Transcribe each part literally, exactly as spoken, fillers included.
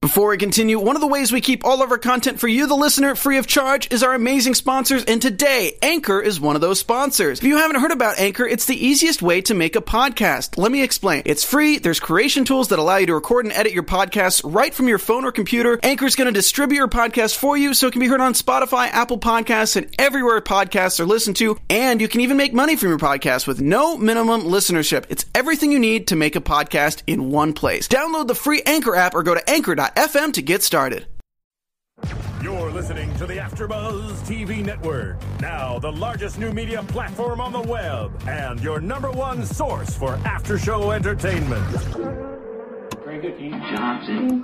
Before we continue, one of the ways we keep all of our content for you, the listener, free of charge is our amazing sponsors, and today, Anchor is one of those sponsors. If you haven't heard about Anchor, it's the easiest way to make a podcast. Let me explain. It's free, there's creation tools that allow you to record and edit your podcasts right from your phone or computer. Anchor's going to distribute your podcast for you so it can be heard on Spotify, Apple Podcasts, and everywhere podcasts are listened to, and you can even make money from your podcast with no minimum listenership. It's everything you need to make a podcast in one place. Download the free Anchor app or go to anchor dot f m to get started. You're listening to the AfterBuzz T V Network, now the largest new media platform on the web, and your number one source for after-show entertainment. Very good, Dean Johnson.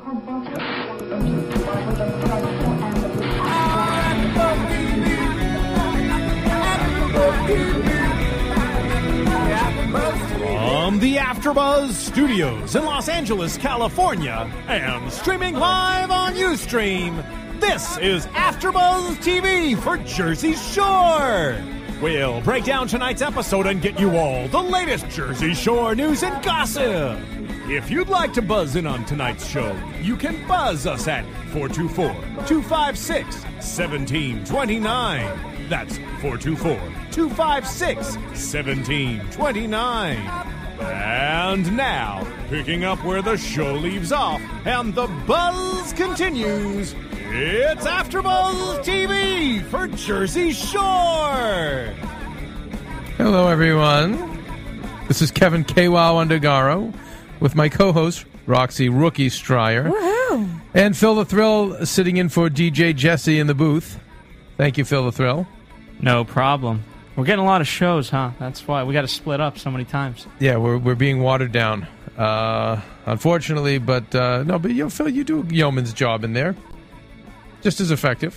From the AfterBuzz Studios in Los Angeles, California, and streaming live on Ustream, this is AfterBuzz T V for Jersey Shore. We'll break down tonight's episode and get you all the latest Jersey Shore news and gossip. If you'd like to buzz in on tonight's show, you can buzz us at four two four, two five six, one seven two nine. That's four two four, two five six, one seven two nine. And now, picking up where the show leaves off and the buzz continues, it's AfterBuzz T V for Jersey Shore. Hello, everyone. This is Kevin K W O W Undergaro with my co-host, Roxy Rookie Stryer. Woohoo! And Phil the Thrill sitting in for D J Jesse in the booth. Thank you, Phil the Thrill. No problem. We're getting a lot of shows, huh? That's why we got to split up so many times. Yeah, we're we're being watered down, uh, unfortunately. But uh, no, but you, Phil, you do a yeoman's job in there, just as effective.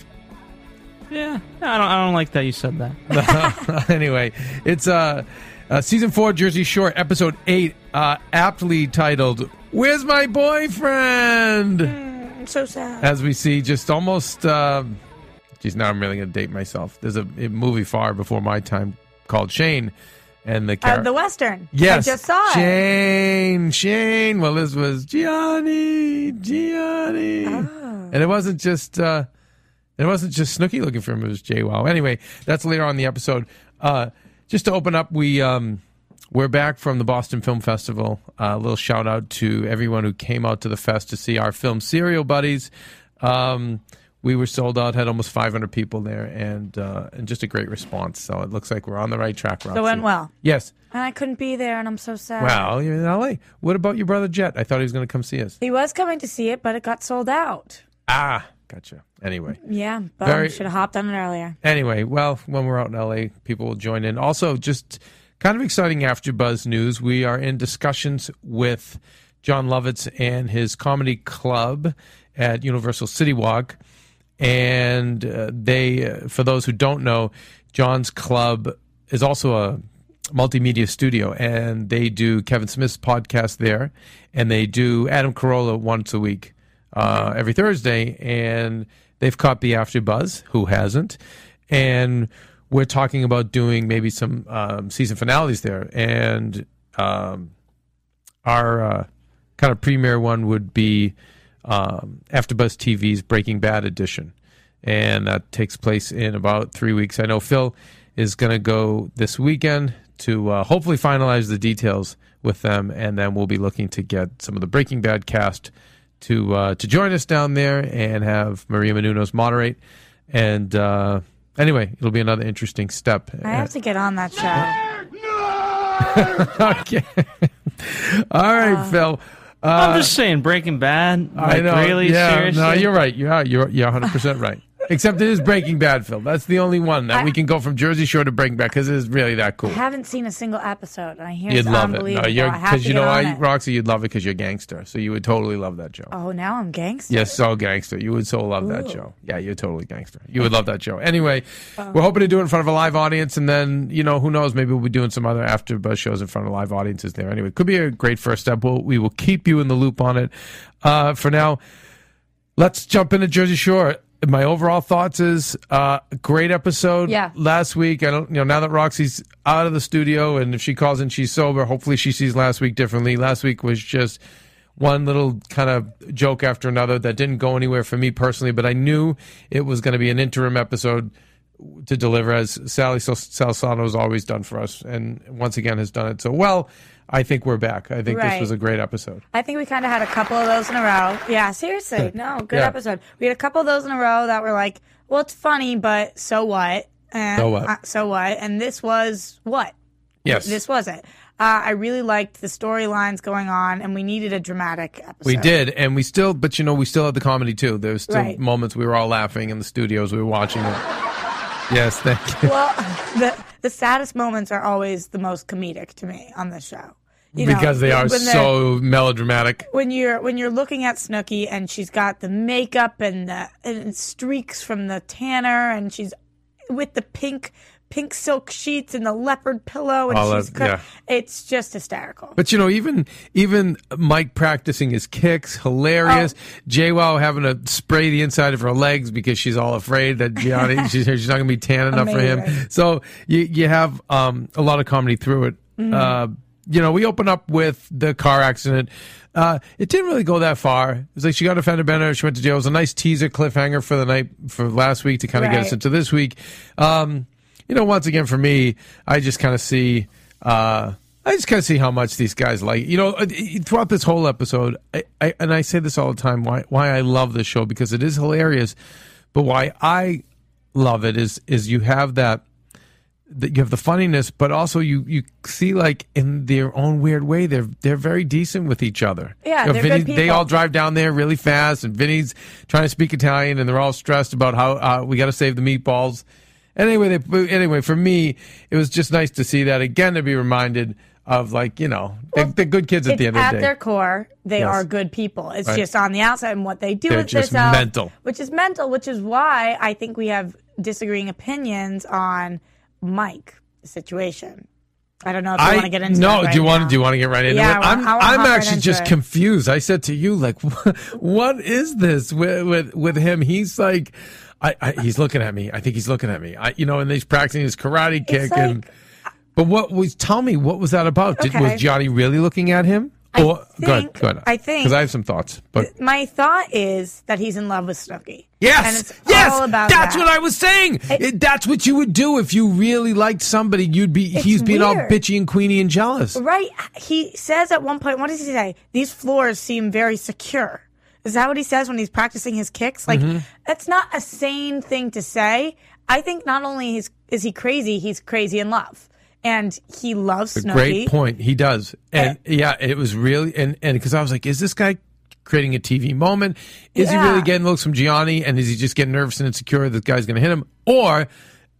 Yeah, I don't I don't like that you said that. Anyway, it's uh, uh, season four, Jersey Shore, episode eight, uh, aptly titled "Where's My Boyfriend?" Mm, I'm so sad. As we see, just almost. Uh, Geez, now I'm really going to date myself. There's a, a movie far before my time called Shane. And the char- uh, the Western. Yes. I just saw it. Shane, Shane. Well, this was Gianni, Gianni. Oh. And it wasn't just uh, it wasn't just Snooki looking for him. It was J W O W. Anyway, that's later on in the episode. Uh, just to open up, we, um, we're back from the Boston Film Festival. Uh, a little shout out to everyone who came out to the fest to see our film Serial Buddies. Um We were sold out, had almost five hundred people there, and uh, and just a great response. So it looks like we're on the right track, Roxy. So it went well. Yes. And I couldn't be there, and I'm so sad. Well, you're in L A. What about your brother Jet? I thought he was going to come see us. He was coming to see it, but it got sold out. Ah, gotcha. Anyway. Yeah, but Very- should have hopped on it earlier. Anyway, well, when we're out in L A, people will join in. Also, just kind of exciting AfterBuzz news. We are in discussions with John Lovitz and his comedy club at Universal City Walk. And uh, they, uh, for those who don't know, John's club is also a multimedia studio, and they do Kevin Smith's podcast there, and they do Adam Carolla once a week, uh, every Thursday, and they've caught the AfterBuzz, who hasn't, and we're talking about doing maybe some um, season finales there, and um, our uh, kind of premiere one would be Um, AfterBuzz T V's Breaking Bad edition, and that takes place in about three weeks. I know Phil is going to go this weekend to uh, hopefully finalize the details with them, and then we'll be looking to get some of the Breaking Bad cast to uh, to join us down there and have Maria Menounos moderate. And uh, anyway, it'll be another interesting step. I have to get on that show. Okay. All right, uh, Phil. Uh, I'm just saying, Breaking Bad. Like, I know. Really? Yeah, Seriously? no, you're right. You're you're you're one hundred percent right. Except it is Breaking Bad, Phil. That's the only one that I, we can go from Jersey Shore to Breaking Bad because it is really that cool. I haven't seen a single episode, and I hear You'd it's love it. unbelievable. No, you're because you know why, I, Roxy, you'd love it because you're a gangster. So you would totally love that show. Oh, now I'm gangster. Yes, so gangster. You would so love Ooh. that show. Yeah, you're totally gangster. You would love that show. Anyway, um, we're hoping to do it in front of a live audience, and then, you know, who knows, maybe we'll be doing some other AfterBuzz shows in front of live audiences there. Anyway, it could be a great first step. We'll, we will keep you in the loop on it. Uh, for now, let's jump into Jersey Shore. My overall thoughts is uh, a great episode. Yeah. Last week, I don't, you know, now that Roxy's out of the studio, and if she calls in, she's sober. Hopefully, she sees last week differently. Last week was just one little kind of joke after another that didn't go anywhere for me personally, but I knew it was going to be an interim episode to deliver, as Sally Salsano has always done for us, and once again has done it so well. I think we're back. I think Right. this was a great episode. I think we kind of had a couple of those in a row. Yeah, seriously. No, good Yeah. episode. We had a couple of those in a row that were like, well, it's funny, but so what? And, So what? Uh, so what? And this was what? Yes. This was it. Uh, I really liked the storylines going on, and we needed a dramatic episode. We did, and we still, but you know, we still had the comedy too. There was still Right. moments we were all laughing in the studios. We were watching it. Yes, thank you. Well, the the saddest moments are always the most comedic to me on this show. You know, Because they are when they're- so melodramatic. when you're when you're looking at Snooki and she's got the makeup and the and streaks from the tanner, and she's with the pink pink silk sheets and the leopard pillow, and Oh, she's that- cut, yeah. it's just hysterical. But you know, even even Mike practicing his kicks, hilarious. Oh. JWoww having to spray the inside of her legs because she's all afraid that Gianni she's, she's not going to be tan enough for him. Amazing. So you you have um, a lot of comedy through it. Mm-hmm. Uh, you know, we open up with the car accident. Uh, it didn't really go that far. It was like she got a fender bender, she went to jail. It was a nice teaser cliffhanger for the night for last week to kind of get us Right. into this week. Um, you know, once again for me, I just kind of see. Uh, I just kind of see how much these guys like. You know, throughout this whole episode, I, I, and I say this all the time. Why why I love this show, because it is hilarious, but why I love it is is you have that. That you have the funniness, but also you, you see, like, in their own weird way, they're they're very decent with each other. Yeah, You know, they're Vinny- good They people. all drive down there really fast, and Vinny's trying to speak Italian, and they're all stressed about how uh, we got to save the meatballs. Anyway, they, anyway, for me, it was just nice to see that again, to be reminded of, like, you know, they're, Well, they're good kids at It's the end of at the day. their core, they Yes. are good people. It's Right. just on the outside and what they do They're with just themselves, mental. which is mental, which is why I think we have disagreeing opinions on Mike situation. I don't know if you I want to get into no. that right do you want now. to do you want to get right into Yeah, it? I wanna- I'm I wanna I'm hop right actually into just it. confused. I said to you, like, what is this with with, with him? He's like, I, I he's looking at me. I think he's looking at me. I, you know, and he's practicing his karate kick. like- and but what was? Tell me, what was that about? Did, Okay. was Johnny really looking at him? I Or, go ahead, think- go ahead. I think- because I have some thoughts, but. My thought is that he's in love with Snooki. And Yes, it's yes, all about that's that. what I was saying. It, that's what you would do if you really liked somebody. You'd be It's he's being all weird. bitchy and queenie and jealous. Right. He says at one point, what does he say? These floors seem very secure. Is that what he says when he's practicing his kicks? Like, Mm-hmm. that's not a sane thing to say. I think not only is, is he crazy, he's crazy in love. And he loves Snooki. Great point. He does, and yeah, it was really and and because I was like, is this guy creating a T V moment? Is Yeah. he really getting looks from Gianni, and is he just getting nervous and insecure that the guy's going to hit him, or?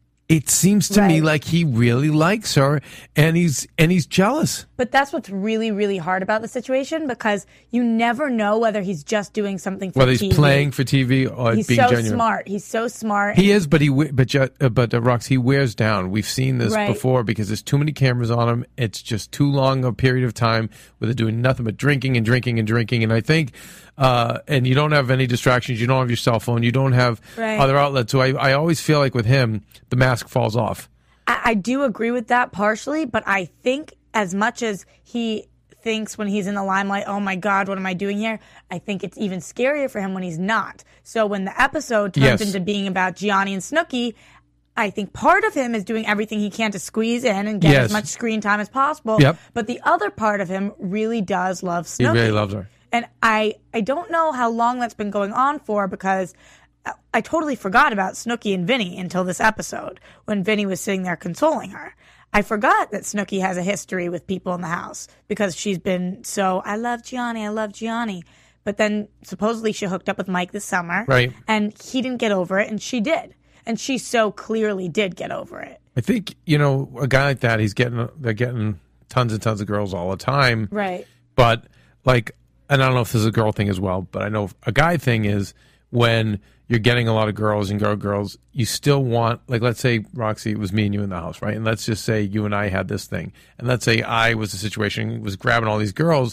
It seems to me Right. like he really likes her, and he's and he's jealous. But that's what's really, really hard about the situation, because you never know whether he's just doing something for Whether he's T V. playing for T V or He's being so genuine. smart. He's so smart. He is, but he we- but ju- uh, but uh, Rox, he wears down. We've seen this Right. before because there's too many cameras on him. It's just too long a period of time where they're doing nothing but drinking and drinking and drinking. And I think, uh, and you don't have any distractions. You don't have your cell phone. You don't have Right. other outlets. So I I always feel like with him, the mask falls off. I, I do agree with that partially, but I think as much as he thinks when he's in the limelight, oh my God, what am I doing here? I think it's even scarier for him when he's not. So when the episode turns Yes. into being about Gianni and Snooki, I think part of him is doing everything he can to squeeze in and get Yes. as much screen time as possible. Yep. But the other part of him really does love He Snooki. really loves her. And I, I don't know how long that's been going on for, because I- I totally forgot about Snooki and Vinny until this episode when Vinny was sitting there consoling her. I forgot that Snooki has a history with people in the house because she's been so, I love Gianni, I love Gianni. But then supposedly she hooked up with Mike this summer. Right. And he didn't get over it, and she did. And she so clearly did get over it. I think, you know, a guy like that, he's getting they're getting tons and tons of girls all the time. Right. But like, and I don't know if this is a girl thing as well, but I know a guy thing is when you're getting a lot of girls and girl girls, you still want, like, let's say, Roxy, it was me and you in the house, right? And let's just say you and I had this thing. And let's say I was the situation, was grabbing all these girls.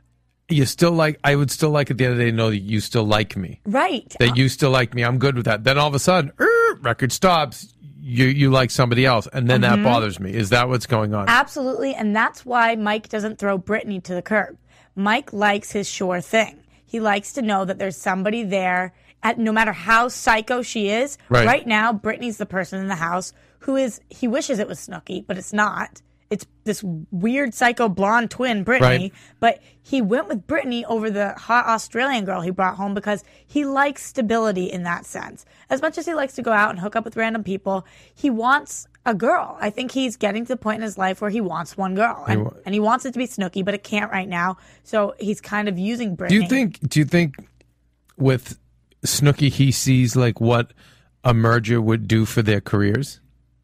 You still like, I would still like at the end of the day to know that you still like me. Right. That you still like me. I'm good with that. Then all of a sudden, er, record stops. You you like somebody else. And then that bothers me. Is that what's going on? Absolutely, and that's why Mike doesn't throw Brittany to the curb. Mike likes his sure thing. He likes to know that there's somebody there, at no matter how psycho she is. Right. Right now, Brittany's the person in the house who is, he wishes it was Snooki, but it's not. It's this weird psycho blonde twin, Brittany. Right. But he went with Brittany over the hot Australian girl he brought home because he likes stability in that sense. As much as he likes to go out and hook up with random people, he wants a girl. I think he's getting to the point in his life where he wants one girl. And, wa- and he wants it to be Snooki, but it can't right now. So he's kind of using Do Brittany. you think? Do you think with Snooki he sees like what a merger would do for their careers?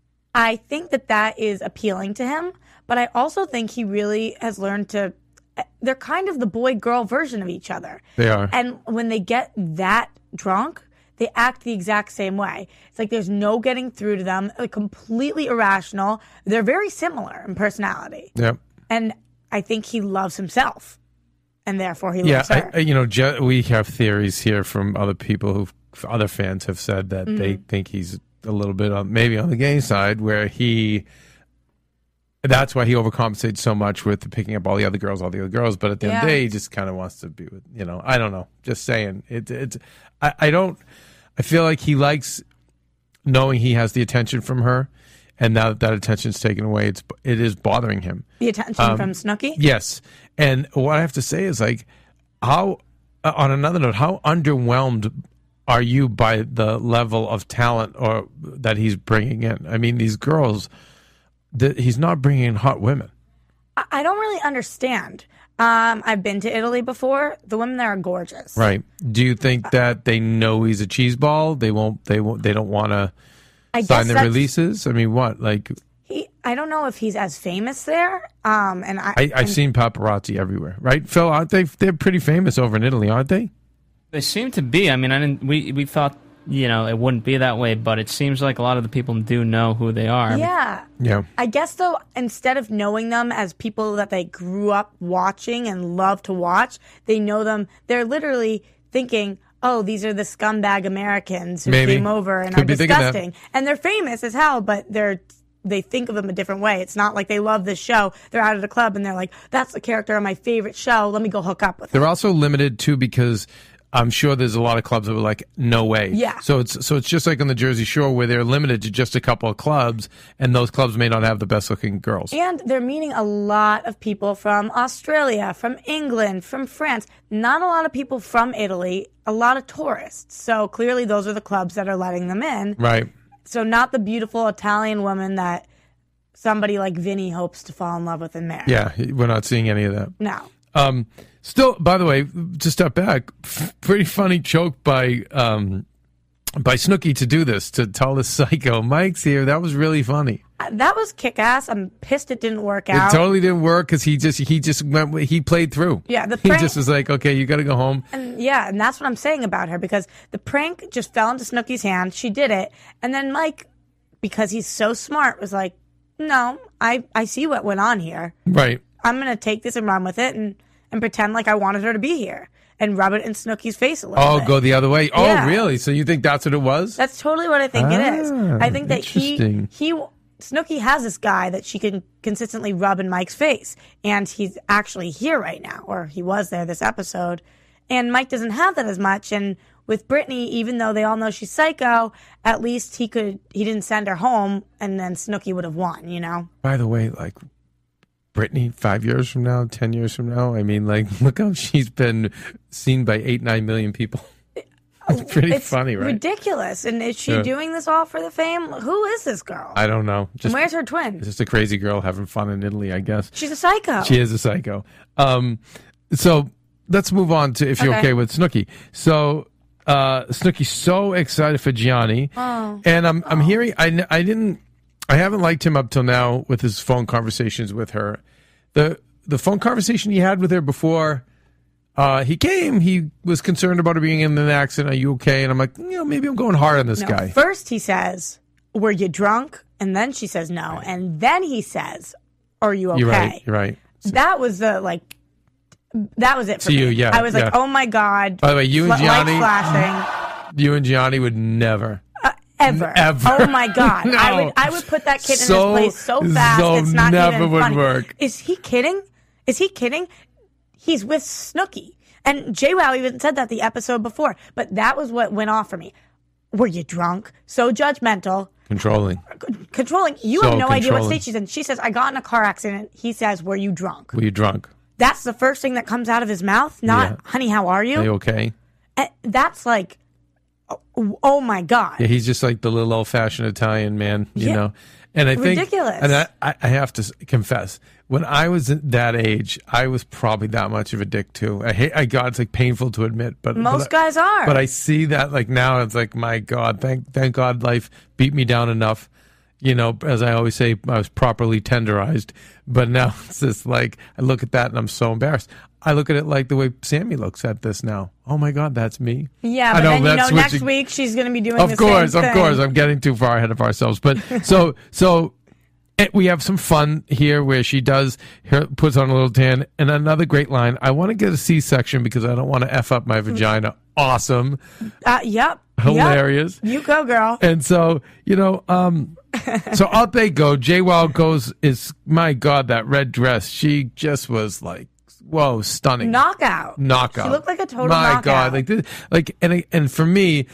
I think that that is appealing to him, but I also think he really has learned to. They're kind of the boy-girl version of each other. They are. And when they get that drunk, they act the exact same way. It's like there's no getting through to them. Like completely irrational. They're very similar in personality. Yep. And I think he loves himself, and therefore he Yeah, loves her. I, I- you know, Je- we have theories here from other people who, other fans have said that Mm-hmm. they think he's a little bit on, maybe on the gay side, where he, that's why he overcompensates so much with picking up all the other girls, all the other girls. But at the end of the Yeah. day, he just kind of wants to be with, you know, I don't know. Just saying, it, it's, I, I don't, I feel like he likes knowing he has the attention from her, and now that that attention's taken away, it's it is bothering him. The attention Um, from Snooki? Yes. And what I have to say is, like, how, uh, on another note, how underwhelmed are you by the level of talent or that he's bringing in? I mean, these girls, the, he's not bringing in hot women. I I don't really understand. Um, I've been to Italy before. The women there are gorgeous. Right. Do you think that they know he's a cheese ball? They won't, they won't, they don't want to I sign guess the that's- releases? I mean, what? Like, He, I don't know if he's as famous there. Um, and I, I, I've and- seen paparazzi everywhere, right? Phil, aren't they? They're pretty famous over in Italy, aren't they? They seem to be. I mean, I didn't. We we thought you know it wouldn't be that way, but it seems like a lot of the people do know who they are. Yeah. Yeah. I guess though, instead of knowing them as people that they grew up watching and love to watch, they know them. They're literally thinking, "Oh, these are the scumbag Americans who Maybe. came over and Could are be thinking that. disgusting." And they're famous as hell, but they're they think of them a different way. It's not like they love this show. They're out at a club and they're like, "That's the character of my favorite show. Let me go hook up with him." They're also limited too because I'm sure there's a lot of clubs that were like, no way. Yeah. So it's so it's just like on the Jersey Shore where they're limited to just a couple of clubs, and those clubs may not have the best looking girls. And they're meeting a lot of people from Australia, from England, from France. Not a lot of people from Italy, a lot of tourists. So clearly those are the clubs that are letting them in. Right. So not the beautiful Italian woman that somebody like Vinny hopes to fall in love with and marry. Yeah, we're not seeing any of that. No. Um, still, by the way, to step back, pretty funny joke by um, by Snooki to do this, to tell the psycho, Mike's here. That was really funny. Uh, That was kick-ass. I'm pissed it didn't work It out. totally didn't work because he just he just went he played through. Yeah, the he prank- just was like, okay, you got to go home. And yeah, and that's what I'm saying about her, because the prank just fell into Snooki's hand. She did it. And then Mike, because he's so smart, was like, no, I, I see what went on here. Right. I'm going to take this and run with it and, and pretend like I wanted her to be here and rub it in Snooki's face a little Oh, bit. go the other way. Oh, Yeah. really? So you think that's what it was? That's totally what I think it is. Ah, I think that he, interesting. he, Snooki has this guy that she can consistently rub in Mike's face. And he's actually here right now, or he was there this episode. And Mike doesn't have that as much. And with Brittany, even though they all know she's psycho, at least he could, he didn't send her home and then Snooki would have won, you know? By the way, like Brittany, five years from now, ten years from now, I mean, like, look how she's been seen by eight, nine million people. It's pretty It's funny, right? ridiculous. And is she Yeah. doing this all for the fame? Who is this girl? I don't know. Just, And where's her twin? just a crazy girl having fun in Italy, I guess. She's a psycho. She is a psycho. Um, so let's move on to if you're okay, Okay. with Snooki. So uh, Snooki's so excited for Gianni, Oh. and I'm I'm hearing I n- I didn't I haven't liked him up till now with his phone conversations with her. The the phone conversation he had with her before uh, he came, he was concerned about her being in an accident. Are you okay? And I'm like, you know, maybe I'm going hard on this No, guy. First he says, were you drunk? And then she says no. And then he says, are you okay? You're right. You're right. That was the, like, that was it for To me. you, yeah, I was yeah. like, oh my God. By the way, you and Lights Gianni, flashing. you and Gianni would never. Ever. Ever. Oh my God. No. I would I would put that kid So- in his place so fast so it's not never even would funny. work. Is he kidding? Is he kidding? he's with Snooki. And JWoww even said that the episode before. But that was what went off for me. Were you drunk? So judgmental. Controlling. Controlling. You So have no idea what controlling. state she's in. She says, I got in a car accident. He says, were you drunk? Were you drunk? That's the first thing that comes out of his mouth. Not, Yeah. honey, how are you? Are you okay? And that's like, oh, oh my God. Yeah, he's just like the little old-fashioned Italian man, you Yeah. know. And I think, Ridiculous. and I, I I have to s- confess, when I was at that age, I was probably that much of a dick too. I hate, I God, it's like painful to admit, but Most but I- guys are. But I see that like now, it's like my God, thank thank God, life beat me down enough. You know, as I always say, I was properly tenderized. But now it's just like I look at that and I'm so embarrassed. I look at it like the way Sammy looks at this now. Oh my God, that's me. Yeah, I but then you know that's next switching- week she's going to be doing of the course, same of thing. course, I'm getting too far ahead of ourselves. But so, so eh, we have some fun here where she does her, puts on a little tan, and another great line. I want to get a C-section because I don't want to f up my vagina. Awesome, Uh, yep. hilarious. Yep. You go, girl. And so, you know, um, so out they go. JWoww goes. Is my God, that red dress? She just was like, whoa, stunning. Knockout. knockout. She looked like a total My knockout. God, like this, like and and for me,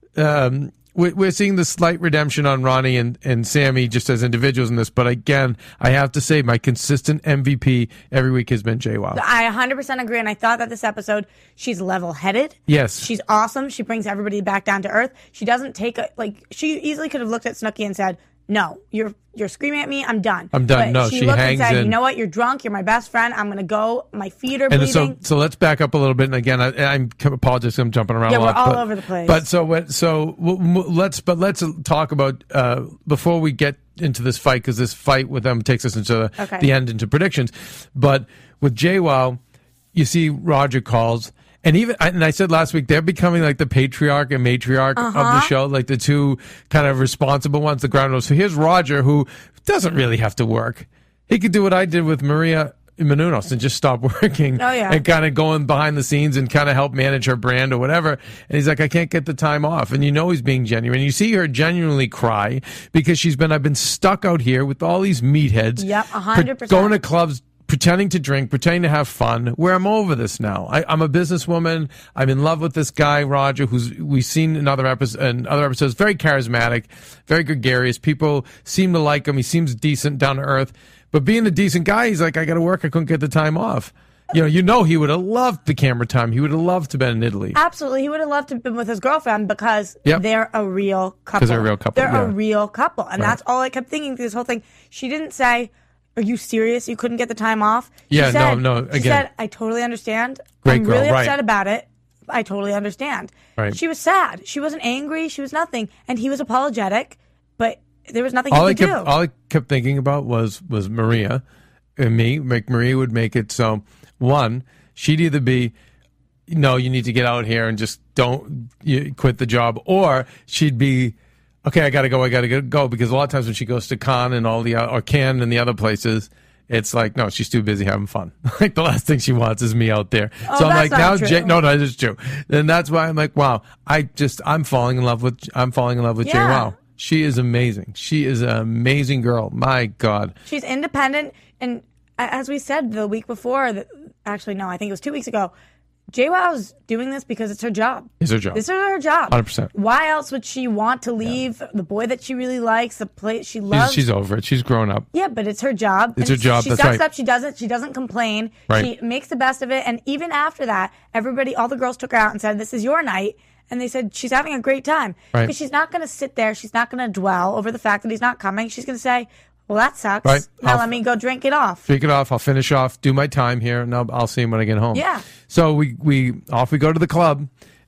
um, we're, we're seeing the slight redemption on Ronnie and and Sammy just as individuals in this. But again, I have to say, my consistent M V P every week has been JWoww. I one hundred percent agree, and I thought that this episode, she's level-headed. Yes. She's awesome. She brings everybody back down to earth. She doesn't take a, like, she easily could have looked at Snooki and said, no, you're you're screaming at me, I'm done. I'm done. But No, she, she looked hangs and said, in. you know what, you're drunk, you're my best friend, I'm going to go, my feet are And bleeding. so, so let's back up a little bit. And again, I, I'm apologize. I'm jumping around Yeah, a we're lot. all but, over the place. But so, what- so w- w- let's, but let's talk about uh, before we get into this fight, because this fight with them takes us into the, Okay. the end, into predictions. But with JWoww, you see Roger calls. And even, and I said last week, they're becoming like the patriarch and matriarch of Uh-huh. the show, like the two kind of responsible ones, the ground rules. So here's Roger, who doesn't really have to work. He could do what I did with Maria Menounos and just stop working Oh, yeah. and kind of going behind the scenes and kind of help manage her brand or whatever. And he's like, I can't get the time off. And you know he's being genuine. You see her genuinely cry because she's been, I've been stuck out here with all these meatheads. Yep, one hundred percent. Going to clubs, pretending to drink, pretending to have fun, where I'm over this now. I, I'm a businesswoman. I'm in love with this guy, Roger, who's we've seen in other, episodes, in other episodes, very charismatic, very gregarious. People seem to like him. He seems decent, down to earth. But being a decent guy, he's like, I got to work. I couldn't get the time off. You know, you know, he would have loved the camera time. He would have loved to been in Italy. Absolutely. He would have loved to have been with his girlfriend because Yep. they're a real couple. 'Cause they're a real couple, They're yeah. a real couple. And Right. that's all I kept thinking through this whole thing. She didn't say, are you serious? You couldn't get the time off? She Yeah, no, said, no, She again. said, I totally understand. Great I'm girl, really right. upset about it. I totally understand. Right. She was sad. She wasn't angry. She was nothing. And he was apologetic, but there was nothing all he I could kept, do. all I kept thinking about was was Maria and me. Make Maria would make it so. One, she'd either be, no, you need to get out here and just don't you quit the job, or she'd be, okay, I got to go, I got to go, because a lot of times when she goes to Cannes and all the o- or Cannes and the other places, it's like, no, she's too busy having fun. Like the last thing she wants is me out there. Oh, so I'm that's like, not now, true. Jay, no, no, that is true. And that's why I'm like, wow, I just, I'm falling in love with, I'm falling in love with Yeah. JWoww. She is amazing. She is an amazing girl. My God. She's independent, and a- as we said the week before, that actually no, I think it was two weeks ago. JWoww's doing this because it's her job. It's her job. This is her job. one hundred percent. Why else would she want to leave the boy that she really likes, the place she She's, loves? she's over it. She's grown up. Yeah, but it's her job. It's And her job, She that's sucks right. up. She doesn't. She doesn't complain. Right. She makes the best of it. And even after that, everybody, all the girls took her out and said, "This is your night." And they said she's having a great time Right. because she's not going to sit there. She's not going to dwell over the fact that he's not coming. She's going to say, "Well, that sucks. Right. Now I'll- let me go drink it off." Take it off. I'll finish off, do my time here, and I'll, I'll see him when I get home. Yeah. So we, we off we go to the club.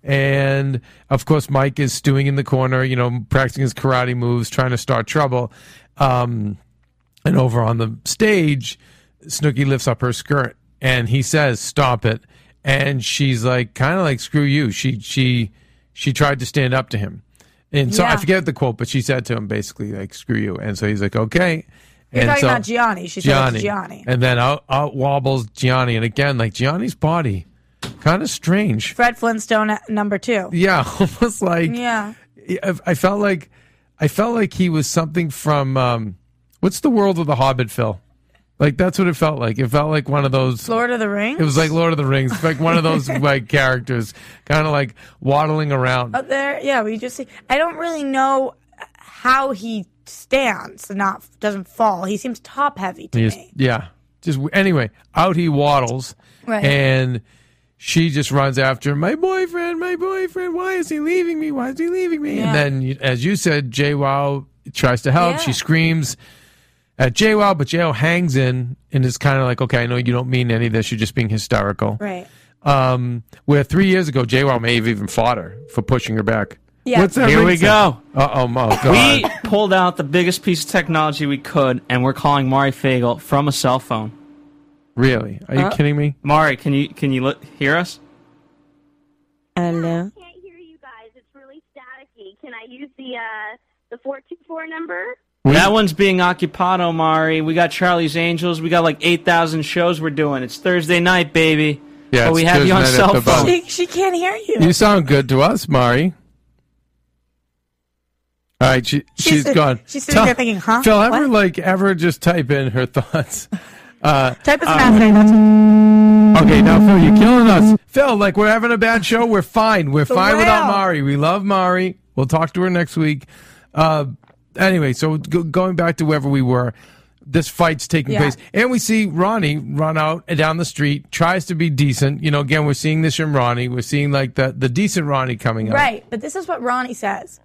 And of course, Mike is stewing in the corner, you know, practicing his karate moves, trying to start trouble. Um, and over on the stage, Snooki lifts up her skirt and he says, "Stop it." And she's like, kind of like, "Screw you." She, she, she tried to stand up to him. And so I Yeah. forget the quote, but she said to him basically like, "Screw you." And so he's like, "Okay." You're and talking so, about Gianni. She said it to Gianni. And then out, out wobbles Gianni. And again, like Gianni's body, kind of strange. Fred Flintstone at number two. Yeah, almost like Yeah. I I felt like I felt like he was something from um, what's the world of the Hobbit, Phil? Like, that's what it felt like. It felt like one of those... Lord of the Rings? It was like Lord of the Rings. Like one of those like characters kind of like waddling around. But there, yeah, we just see... I don't really know how he stands and not doesn't fall. He seems top-heavy to He's, me. Yeah. Just Anyway, out he waddles. Right. And she just runs after him. My boyfriend, my boyfriend. Why is he leaving me? Why is he leaving me? Yeah. And then, as you said, JWoww tries to help. Yeah. She screams at JWoww, but JWoww hangs in and is kind of like, okay, I know you don't mean any of this. You're just being hysterical. Right. Um, where three years ago, JWoww may have even fought her for pushing her back. Yeah. What's that Here ring we say? go. Uh-oh, oh, God. We pulled out the biggest piece of technology we could, and we're calling Mari Fagel from a cell phone. Really? Are you Uh, kidding me? Mari, can you can you li- hear us? Hello. I can't hear you guys. It's really staticky. Can I use the uh, the four two four number? That one's being occupado, Mari. We got Charlie's Angels. We got like eight thousand shows we're doing. It's Thursday night, baby. Yeah, but we it's have you on Thursday night cell at the phone. She, she can't hear you. You sound good to us, Mari. All right, she, she's, sit- gone. she's sitting there thinking, huh? Phil, ever What? like ever just type in her thoughts? Uh, Type is fascinating. That's okay, now Phil, you're killing us. Phil, like we're having a bad show. We're fine. We're fine without whale. Mari. We love Mari. We'll talk to her next week. Uh, anyway, so go, going back to wherever we were, this fight's taking Yeah. place, and we see Ronnie run out and down the street, tries to be decent. You know, again, we're seeing this from Ronnie. We're seeing like the the decent Ronnie coming out. Right, but this is what Ronnie says.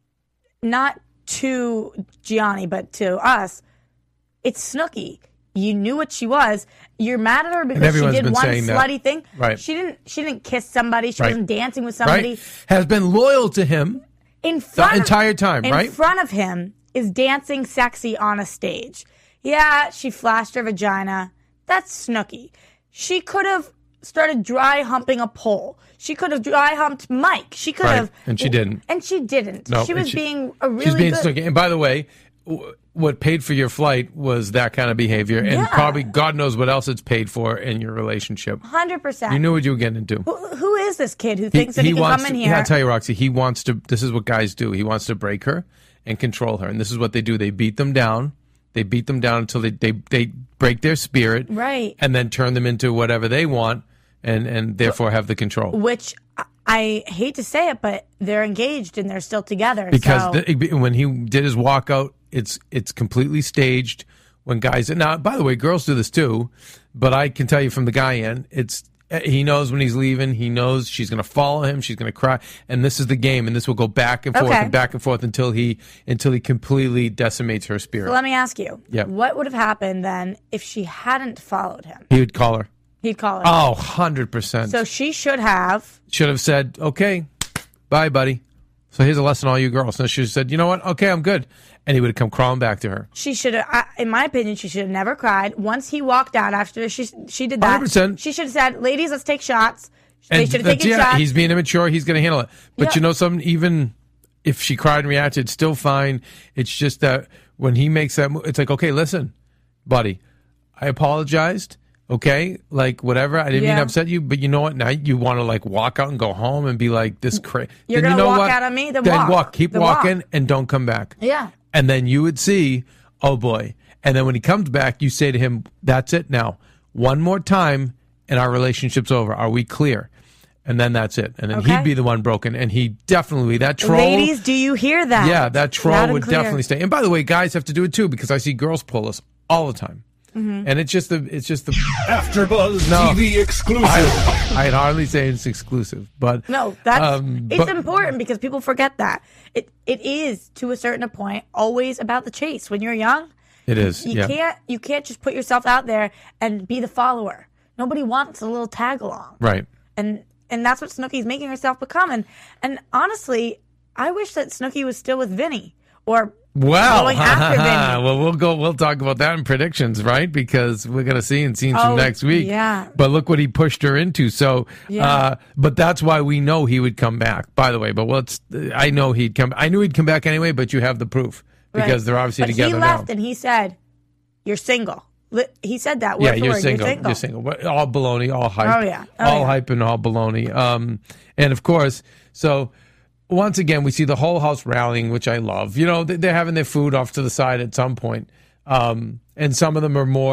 Not to Gianni, but to us. It's Snooki. You knew what she was. You're mad at her because she everyone's did been one saying that. slutty thing. Right. She didn't. She didn't kiss somebody. She Right. wasn't dancing with somebody. Right? Has been loyal to him In front of- entire time, in right? front of him is dancing sexy on a stage. Yeah, she flashed her vagina. That's Snooki. She could have started dry humping a pole. She could have dry humped Mike. She could Right, have, and she didn't. And she didn't. No, she and was she- being a really She's being good. Snooki. And by the way, w- what paid for your flight was that kind of behavior, and Yeah. probably God knows what else it's paid for in your relationship. Hundred percent. You knew what you were getting into. Who, who is this kid who thinks that he, can wants come in to, here? Yeah, I'll tell you, Roxy, he wants to. This is what guys do. He wants to break her and control her, and this is what they do. They beat them down. They beat them down until they they, they break their spirit, Right. and then turn them into whatever they want, and and therefore have the control. Which I, I hate to say it, but they're engaged and they're still together. Because so. the, when he did his walkout, it's it's completely staged. When guys now, by the way, girls do this too, but I can tell you from the guy end, it's he knows when he's leaving. He knows she's going to follow him. She's going to cry, and this is the game. And this will go back and forth Okay. and back and forth until he until he completely decimates her spirit. So let me ask you. Yeah. What would have happened then if she hadn't followed him? He would call her. He'd call her. Oh, one hundred percent. So she should have. Should have said, okay, bye, buddy. So here's a lesson to all you girls. So she said, you know what? Okay, I'm good. And he would have come crawling back to her. She should have. I- In my opinion, she should have never cried. Once he walked out after she she did that, one hundred percent. she should have said, "Ladies, let's take shots." They And should have that's- taken yeah, shots. he's being immature. He's going to handle it. But Yeah. you know something? Even if she cried and reacted, it's still fine. It's just that when he makes that move, it's like, okay, listen, buddy, I apologized. Okay, like whatever. I didn't mean Yeah. to upset you, but you know what? Now you want to like walk out and go home and be like this crazy. You're then you gonna know walk what? out on me? Then walk. Keep Then walking walk. and don't come back. Yeah. And then you would see, oh boy. And then when he comes back, you say to him, that's it now. One more time and our relationship's over. Are we clear? And then that's it. And then Okay. he'd be the one broken. And he definitely, that troll. Ladies, do you hear that? Yeah, that troll Loud and would clear. definitely stay. And by the way, guys have to do it too because I see girls pull us all the time. Mm-hmm. And it's just the, it's just the, AfterBuzz No. T V exclusive. I, I'd hardly say it's exclusive, but No, that's um, it's but- important because people forget that it it is to a certain point always about the chase. When you're young, It is. you yeah. can't you can't just put yourself out there and be the follower. Nobody wants a little tag along. Right. and and that's what Snooki's making herself become. And and honestly, I wish that Snooki was still with Vinny or Well, going after Vinny. well, we'll go. We'll talk about that in predictions, right? Because we're gonna see in scenes Oh, from next week. yeah. But look what he pushed her into. So, Yeah. uh, but that's why we know he would come back. By the way, but what's I know he'd come. I knew he'd come back anyway. But you have the proof because Right. they're obviously but together he left now. and he said, "You're single." Li- He said that. Yeah, word for you're word, single. You're single. You're single. What- All baloney, all hype. Oh, yeah. Oh, all yeah. hype and all baloney. Um, and of course, so once again, we see the whole house rallying, which I love. You know, they- they're having their food off to the side at some point. Um, and some of them are more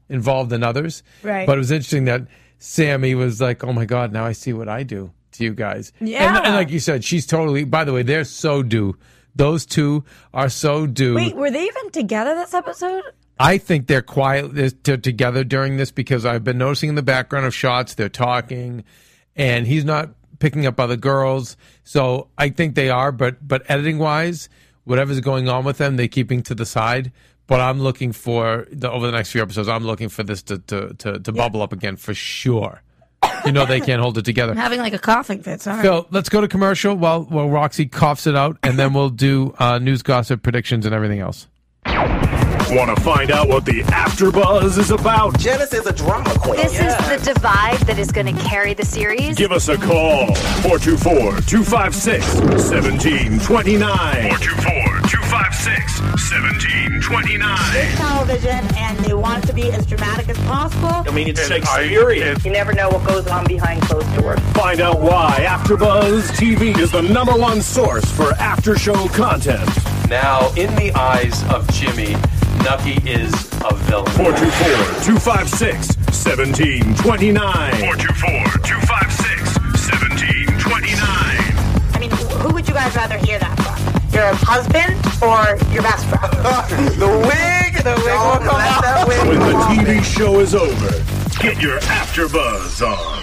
involved than others. Right. But it was interesting that Sammy was like, oh, my God, now I see what I do to you guys. Yeah. And, and like you said, she's totally, by the way, they're so due. Those two are so due. Wait, were they even together this episode? I think they're quiet they're together during this because I've been noticing in the background of shots, they're talking, and he's not picking up other girls. So I think they are, but but editing-wise, whatever's going on with them, they're keeping to the side. But I'm looking for, the, over the next few episodes, I'm looking for this to, to, to, to bubble up again for sure. You know they can't hold it together. I'm having like a coughing fit. Sorry. Phil, let's go to commercial while, while Roxy coughs it out, and then we'll do uh, news, gossip, predictions, and everything else. Want to find out what the AfterBuzz is about? Janice is a drama queen. This yeah. is the divide that is going to carry the series. Give us a call. four two four, two five six, one seven two nine. four two four, two five six, one seven two nine. It's television, and they want it to be as dramatic as possible. I mean, it's Shakespearean. You never know what goes on behind closed doors. Find out why AfterBuzz T V is the number one source for after-show content. Now, in the eyes of Jimmy, Nucky is a villain. four two four, two five six, one seven two nine. four two four, two five six, one seven two nine. I mean, who would you guys rather hear that from? Your husband or your best friend? The wig! The wig will come out. That wig When will the come T V out. show is over, get your AfterBuzz on.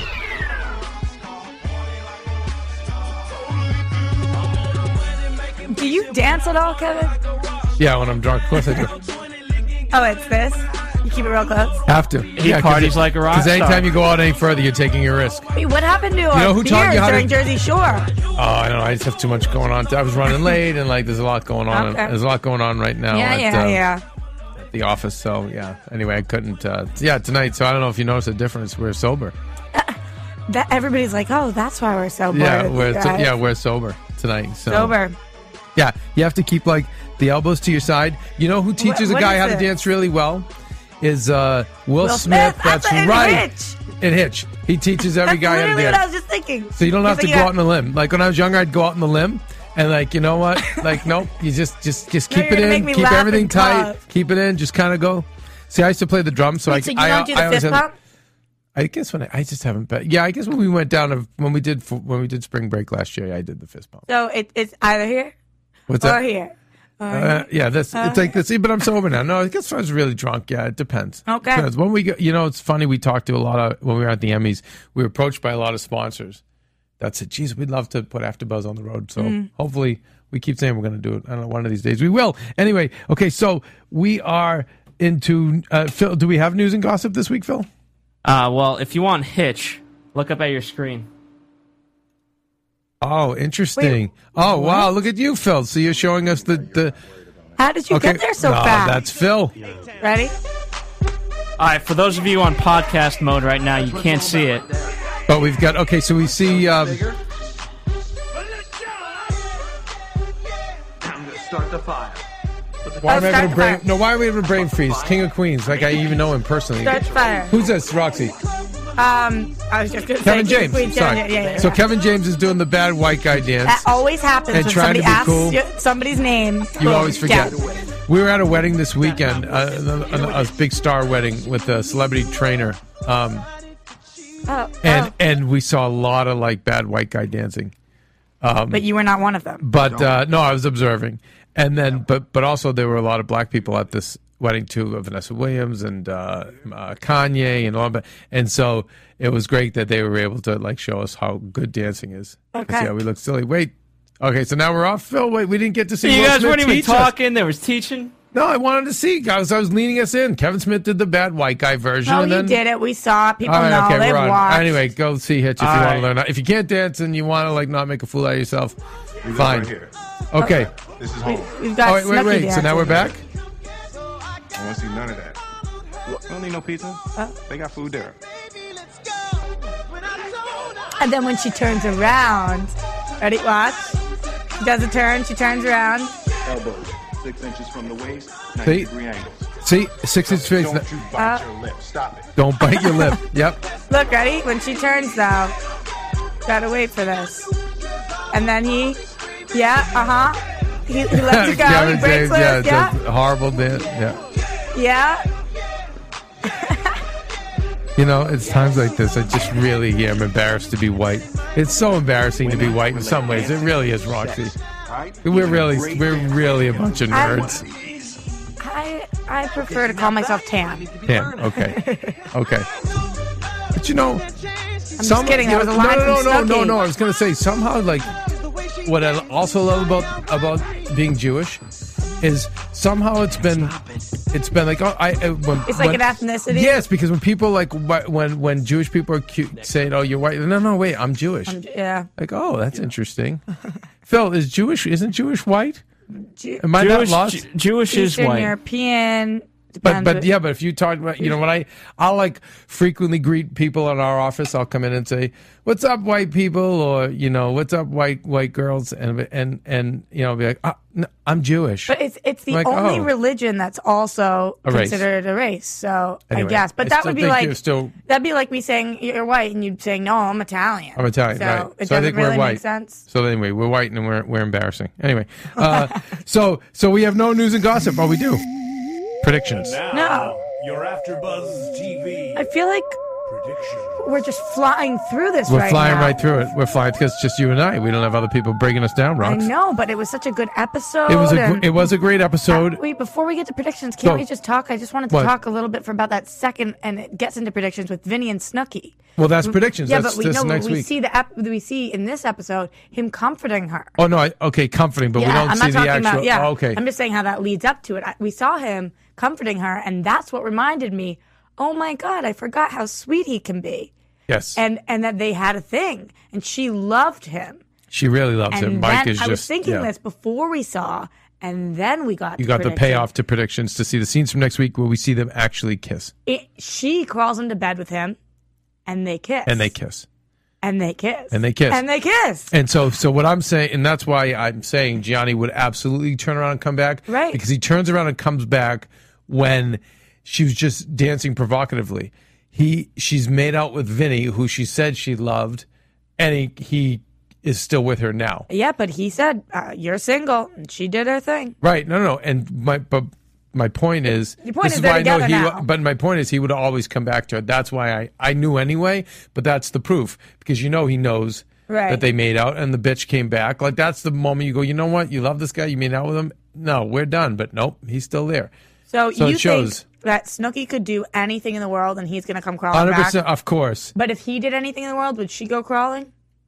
Do you dance at all, Kevin? Yeah, when I'm drunk, of course I do. Oh, it's this? You keep it real close? Have to. He yeah, parties like a rock Because anytime star. you go out any further, you're taking a risk. Wait, what happened to our know who taught beers you how to- during Jersey Shore? Oh, I don't know. I just have too much going on. I was running late, and like, there's a lot going on. Okay. There's a lot going on right now Yeah, at, yeah, uh, yeah. at the office. So yeah. Anyway, I couldn't. Uh, yeah, tonight. So I don't know if you noticed the difference. We're sober. That everybody's like, oh, that's why we're so bored. Yeah, with we're you guys. yeah we're sober tonight. So. sober. Yeah, you have to keep like the elbows to your side. You know who teaches what a guy is how to this? dance really well? Is uh, Will, Will Smith. Smith. That's That's in right. Hitch. In Hitch, he teaches every That's guy how to literally dance. what I was just thinking. So you don't have He's to like, go yeah. out on the limb. Like when I was younger, I'd go out on the limb, and like you know what? Like nope, you just just just No, keep you're it gonna in, make me keep laugh everything and tight, cough. keep it in, just kind of go. See, I used to play the drums, so Wait, I so you I, don't do I the always fist had- pump? I guess when I, I just haven't. But yeah, I guess when we went down to when we did when we did spring break last year, I did the fist pump. So it, it's either here What's or that? here. Or Uh, yeah, that's Uh, it's like this. But I'm sober now. No, I guess I was really drunk. Yeah, it depends. Okay. Depends. When we go, you know, it's funny. We talked to a lot of when we were at the Emmys. We were approached by a lot of sponsors that said, "Geez, we'd love to put AfterBuzz on the road." So Mm. hopefully, we keep saying we're going to do it. I don't know. One of these days, we will. Anyway, okay. So we are into uh, Phil. Do we have news and gossip this week, Phil? Uh, well, if you want Hitch, look up at your screen. Oh, interesting. Wait, oh, wow. Look at you, Phil. So you're showing us the the. How did you Okay. get there so no, fast? That's Phil. Ready? All right, for those of you on podcast mode right now, you can't see it. But we've got okay. So we see. Um, Time to start the fire. Why Oh, am I start having a the brain? fire. No, why are we having a brain freeze? King of Queens, like I even know him personally. Start the fire. Who's this, Roxy? Um, I was just going to say Kevin James. Queen, Sorry. yeah, yeah, yeah, so yeah. Kevin James is doing the bad white guy dance. That always happens And when trying somebody to be asks cool. you somebody's name. You boom, always forget. down. We were at a wedding this weekend, uh, a, a, a big star wedding with a celebrity trainer, um, Oh, and oh. and we saw a lot of like bad white guy dancing. But you were not one of them. But uh, no, I was observing, and then but but also there were a lot of black people at this wedding too, of Vanessa Williams and uh, uh, Kanye and all that. And so it was great that they were able to like show us how good dancing is. Okay. Yeah, we look silly. Wait. Okay, so now we're off, Phil. Wait, we didn't get to see. You Will guys Smith weren't even teach us. talking. There was teaching. No, I wanted to see, guys. I was leaning us in. Kevin Smith did the bad white guy version. No, and he then, did it. We saw it. People All right, know. okay, They've we're on. watched. Anyway, go see Hitch if All you want right. to learn. If you can't dance and you want to like not make a fool out of yourself, fine. Right here. Okay. This is home. We've got Oh, wait, wait, Snooki wait. So now we're back. I want to see none of that. I don't need no pizza. They got food there. And then when she turns around, ready? Watch. She does a turn. She turns around. Elbows six inches from the waist, See? ninety degree angles. See, six inch face. Don't you bite Uh, your lip. Stop it. Don't bite your lip. Yep. Look, ready? When she turns, though, gotta wait for this. And then he, yeah, uh huh. He, he lets it go. Kevin he breaks James, yeah, loose. Yeah, it's a horrible dance. Yeah. yeah. You know, it's times like this I just really am embarrassed to be white. It's so embarrassing to be white in some ways. It really is, Roxy. We're really, we're really a bunch of nerds. I I prefer to call myself tan. Tan. Okay. Okay. But you know, I'm some, just kidding. That was a no, line no, no, from no, Snooki. no, no. I was gonna say somehow like what I also love about about being Jewish is somehow it's been it's been like oh I uh, when, It's like when, an ethnicity. Yes, because when people like wh- when when Jewish people are cute, saying oh you're white, no no wait I'm Jewish. I'm, yeah. Like oh that's interesting. Phil is Jewish isn't Jewish white? Jew- Am I Jewish, not lost? Ju- Jewish is Eastern white. European. But depends but what- yeah, but if you talk about you know when I I'll like frequently greet people in our office, I'll come in and say, "What's up, white people?" or you know, "What's up, white white girls?" and and and you know, I'll be like, ah, no, "I'm Jewish." But it's it's the Like, only oh. religion that's also A race. considered a race. So Anyway, I guess, but I that still would be think like you're still- that'd be like me saying you're white and you'd saying no, I'm Italian. I'm Italian, so right? It so I doesn't think really we're white. make sense. So anyway, we're white and we're we're embarrassing. Anyway, uh, so so we have no news and gossip. Oh, we do predictions. No. Your AfterBuzz T V I feel like prediction. we're just flying through this We're right flying now. right through it. We're flying because it's just you and I. We don't have other people bringing us down, I Rox. know, but it was such a good episode. It was a gr- and- it was a great episode. Uh, wait, before we get to predictions, can't Go. we just talk? I just wanted to What? talk a little bit for about that second, and it gets into predictions with Vinny and Snooki. Well, that's predictions. Yeah, That's- but we that's know next we week. see the ep- we see in this episode him comforting her. Oh no, I, okay, comforting, but yeah, we don't I'm see not the talking actual. about. Yeah, oh, okay, I'm just saying how that leads up to it. I, we saw him comforting her, and that's what reminded me. Oh my God, I forgot how sweet he can be. yes, And and that they had a thing, and she loved him. she really loves And him. Mike then is I just. was thinking yeah. this before we saw, and then we got You to got the predictions. payoff to predictions to see the scenes from next week where we see them actually kiss It, she crawls into bed with him, and they kiss. and they kiss And they kiss. and they kiss And they kiss. And so, so what I'm saying, and that's why I'm saying Gianni would absolutely turn around and come back, Right. Because he turns around and comes back when she was just dancing provocatively. He, she's made out with Vinny, who she said she loved, and he, he is still with her now. Yeah, but he said, uh, you're single, and she did her thing. Right? No, no. And my, but my point is, Your point this is why they're I know he. together now. But my point is, he would always come back to her. That's why I, I knew anyway. But that's the proof because you know he knows Right. that they made out and the bitch came back. Like that's the moment you go, you know what? You love this guy. You made out with him. No, we're done. But nope, he's still there. So, So you it shows. think that Snooki could do anything in the world, and he's going to come crawling Hundred back? percent, of course. But if he did anything in the world, would she go crawling?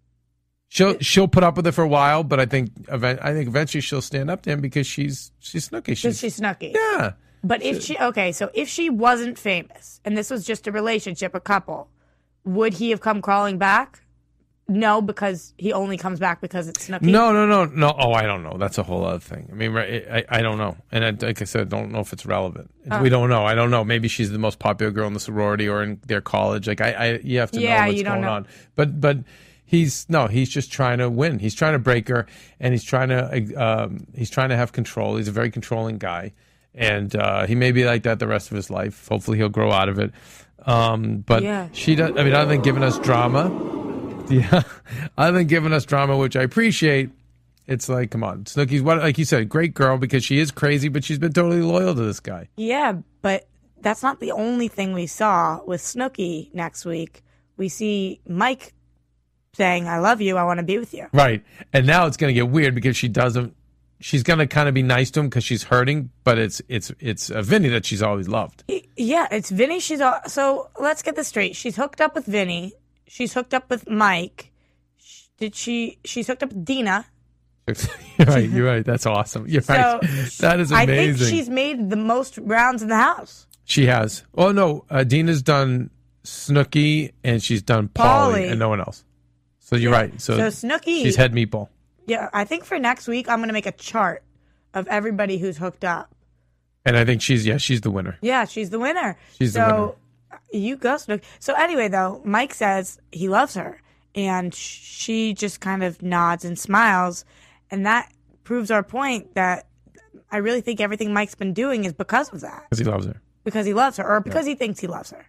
She'll she'll put up with it for a while, but I think event, I think eventually she'll stand up to him because she's she's Snooki. Because She's, she's Snooki. yeah. But if she, okay, so if she wasn't famous, and this was just a relationship, a couple, would he have come crawling back? No, because he only comes back because it's Snooki. No, no, no, no. Oh, I don't know. That's a whole other thing. I mean, right, I, I don't know. And I, like I said, I don't know if it's relevant. Oh. We don't know. I don't know. Maybe she's the most popular girl in the sorority or in their college. Like I, I you have to Yeah, know what's you don't going know. on. But, but he's no. He's just trying to win. He's trying to break her, and he's trying to, um, he's trying to have control. He's a very controlling guy, and uh, he may be like that the rest of his life. Hopefully, he'll grow out of it. Um, but Yeah. she does. I mean, other than giving us drama. Yeah, other than giving us drama, which I appreciate, it's like, come on, Snooki's what, like you said, great girl because she is crazy, but she's been totally loyal to this guy. Yeah, but that's not the only thing we saw with Snooki next week. We see Mike saying, I love you, I want to be with you. Right, and now it's going to get weird because she doesn't. She's going to kind of be nice to him because she's hurting, but it's it's it's uh, Vinny that she's always loved. Yeah, it's Vinny. She's all, so let's get this straight. She's hooked up with Vinny. She's hooked up with Mike. Sh- Did she? She's hooked up with Dina. You're right. You're right. That's awesome. You're So right. That is amazing. I think she's made the most rounds in the house. She has. Oh no, uh, Dina's done Snooki and she's done Polly Pauly. and no one else. So you're Yeah. right. So, So Snooki- she's head meatball. Yeah, I think for next week I'm going to make a chart of everybody who's hooked up. And I think she's yeah, she's the winner. Yeah, she's the winner. She's the so, winner. You go, Snook. So anyway, though, Mike says he loves her, and she just kind of nods and smiles, and that proves our point that I really think everything Mike's been doing is because of that. Because he loves her. Because he loves her, or because he thinks he loves her.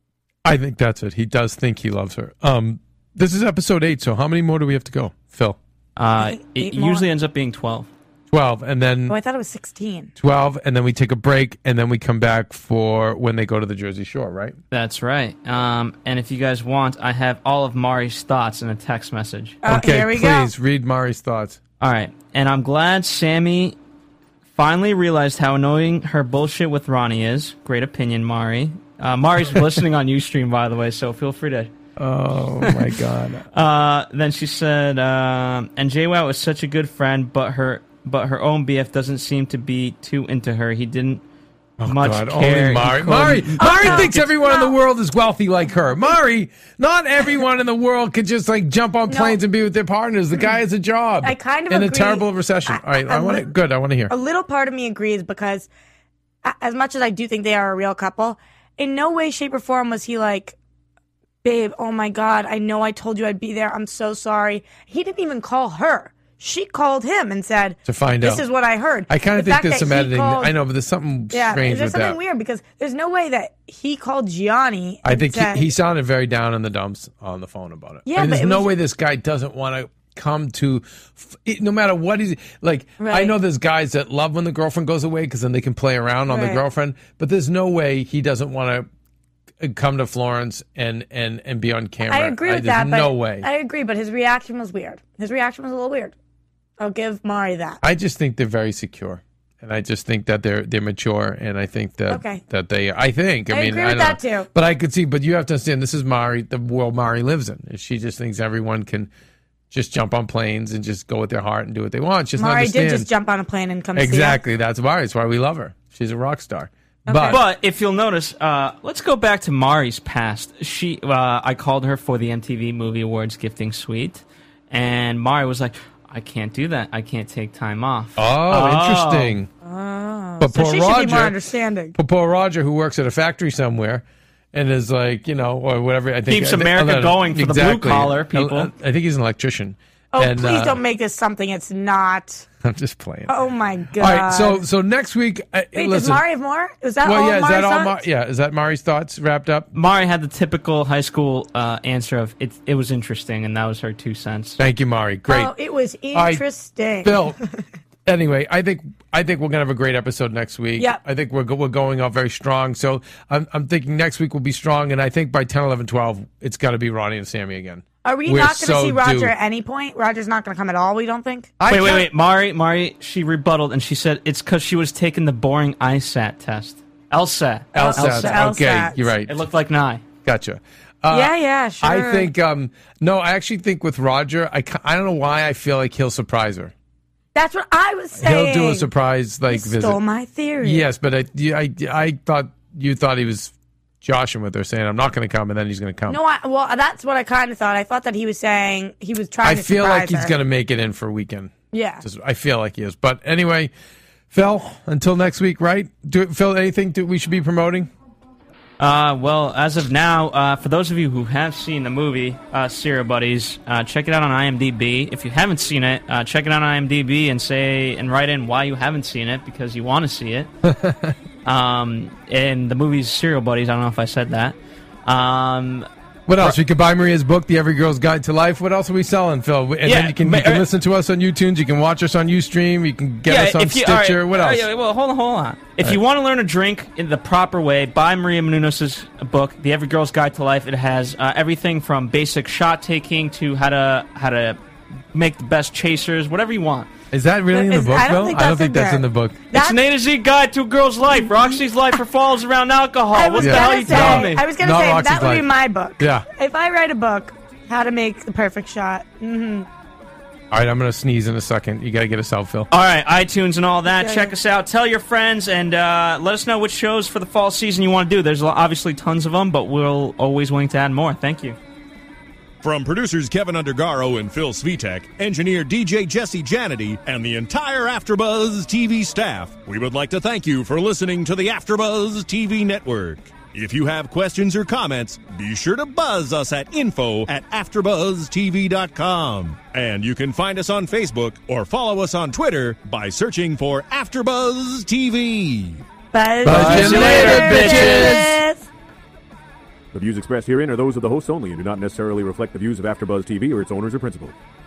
I think that's it. He does think he loves her. Um, this is episode eight, so how many more do we have to go, Phil? Uh, Eight it more. usually ends up being twelve. twelve, and then Oh, I thought it was sixteen. twelve, and then we take a break, and then we come back for when they go to the Jersey Shore, right? That's right. Um, and if you guys want, I have all of Mari's thoughts in a text message. Oh, okay, here we please go. read Mari's thoughts. All right. And I'm glad Sammy finally realized how annoying her bullshit with Ronnie is. Great opinion, Mari. Uh, Mari's listening on Ustream, by the way, so feel free to... Oh, my God. uh, then she said, um, and JWoww is such a good friend, but her but her own B F doesn't seem to be too into her. He didn't Oh, much God, care. only Mari. He Mari, couldn't- Mari no. thinks everyone in No. the world is wealthy like her. Mari, not everyone in the world could just like jump on No. planes and be with their partners. The guy has a job. I kind of in a agree. terrible recession. I- All right, I, I want to. li- Good, I want to hear. A little part of me agrees because a- as much as I do think they are a real couple, in no way, shape, or form was he like, babe, oh my God, I know I told you I'd be there. I'm so sorry. He didn't even call her. She called him and said, To find this out. is what I heard. I kind The of think fact there's that some he editing. called- I know, but there's something Yeah, strange there's with something that. weird because there's no way that he called Gianni. I and think said, he, he sounded very down in the dumps on the phone about it. Yeah, I mean, but there's it no was- way this guy doesn't want to come to, f- it- no matter what he's like. I Right. know there's guys that love when the girlfriend goes away because then they can play around on the Right. girlfriend. But there's no way he doesn't want to come to Florence and and and be on camera. I agree with there's that. No but way. I agree, but his reaction was weird. His reaction was a little weird. I'll give Mari that. I just think they're very secure, and I just think that they're they're mature, and I think that Okay. that they. I think. I, I mean, agree I with don't that know. too. But I could see. But you have to understand, this is Mari, the world Mari lives in. She just thinks everyone can just jump on planes and just go with their heart and do what they want. She doesn't Mari did understand. just jump on a plane and come see Exactly. That's Mari. That's why we love her. She's a rock star. Okay. But, But if you'll notice, uh, let's go back to Mari's past. She, uh, I called her for the M T V Movie Awards gifting suite, and Mari was like, "I can't do that. I can't take time off." oh, interesting. Oh, But so poor she should be more Roger- understanding. But poor Roger, who works at a factory somewhere, and is like, you know, or whatever. I think Keeps I think- America uh, going for the exactly. blue-collar people. I, I think he's an electrician. Oh, And, please uh, don't make this something it's not. I'm just playing. Oh my God. All right, so so next week, uh, Wait, listen. does Mari have more? Was that well, all yeah, is Mari's that all? thoughts? Mar- yeah, is that Mari's thoughts wrapped up? Mari had the typical high school uh, answer of it. It was interesting, and that was her two cents. Thank you, Mari. Great, Oh, it was right, interesting. Bill. Anyway, I think I think we're gonna have a great episode next week. Yep. I think we're go- we're going off very strong. So I'm I'm thinking next week will be strong, and I think by ten, eleven, twelve, it's got to be Ronnie and Sammy again. Are we We're not going to so see Roger due. at any point? Roger's not going to come at all, we don't think? I wait, wait, can't- wait. Mari, Mari, she rebutted, and she said it's because she was taking the boring I S A T test. LSAT. LSAT. LSAT. Okay, you're right. It looked like Nye. Gotcha. Uh, yeah, yeah, sure. I think um no, I actually think with Roger, I ca- I don't know why I feel like he'll surprise her. That's what I was saying. He'll do a surprise like You visit. stole my theory. Yes, but I, you- I, I thought you thought he was joshing with her, saying I'm not going to come, and then he's going to come. No, I, well, that's what I kind of thought. I thought that he was saying he was trying I to feel surprise like he's her. going to make it in for a weekend. Yeah. Just- I feel like he is. But anyway, Phil, until next week, right? Do, Phil, anything do, we should be promoting? Uh, well, as of now, uh, for those of you who have seen the movie uh, Serial Buddies, uh, check it out on IMDb. If you haven't seen it, uh, check it out on IMDb and say and write in why you haven't seen it because you want to see it. um, and the movie's Serial Buddies. I don't know if I said that. Um, What else? We could buy Maria's book, The Every Girl's Guide to Life. What else are we selling, Phil? And Yeah, then you can, ma- you can uh, listen to us on YouTube. You can watch us on Ustream. You can get yeah, us on if you, all Stitcher. right, What all else? right, well, hold on, hold on. If you want to learn a drink in the proper way, buy Maria Menounos' book, The Every Girl's Guide to Life. It has uh, everything from basic shot taking to how to how to make the best chasers, whatever you want. Is that really in the Is- book, I don't Phil? think I don't that's think in that's there. in the book. It's an A to Z guide to a girl's life. Roxy's life revolves around alcohol. I What was the Yeah. hell are gonna you say, telling me? I was going to Not say Roxy's that would be life. my book. Yeah. If I write a book, how to make the perfect shot. hmm All right, I'm going to sneeze in a second. You got to get us out, Phil. All right, iTunes and all that. Okay. Check us out. Tell your friends and uh, let us know which shows for the fall season you want to do. There's obviously tons of them, but we'll always willing to add more. Thank you. From producers Kevin Undergaro and Phil Svitek, engineer D J Jesse Janity, and the entire AfterBuzz T V staff, we would like to thank you for listening to the AfterBuzz T V network. If you have questions or comments, be sure to buzz us at info at after buzz t v dot com. And you can find us on Facebook or follow us on Twitter by searching for AfterBuzz T V. Buzz, Buzz you later, bitches. The views expressed herein are those of the hosts only and do not necessarily reflect the views of AfterBuzz T V or its owners or principals.